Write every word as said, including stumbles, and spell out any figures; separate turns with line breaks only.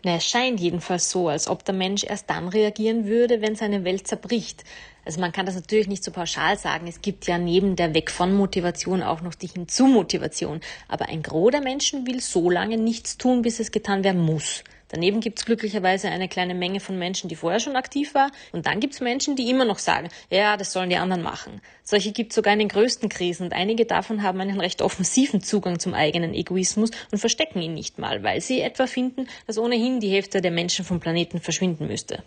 Na, es scheint jedenfalls so, als ob der Mensch erst dann reagieren würde, wenn seine Welt zerbricht. Also man kann das natürlich nicht so pauschal sagen. Es gibt ja neben der Weg-von-Motivation auch noch die Hinzu-Motivation. Aber ein Gros der Menschen will so lange nichts tun, bis es getan werden muss. Daneben gibt es glücklicherweise eine kleine Menge von Menschen, die vorher schon aktiv war. Und dann gibt es Menschen, die immer noch sagen, ja, das sollen die anderen machen. Solche gibt es sogar in den größten Krisen. Und einige davon haben einen recht offensiven Zugang zum eigenen Egoismus und verstecken ihn nicht mal, weil sie etwa finden, dass ohnehin die Hälfte der Menschen vom Planeten verschwinden müsste.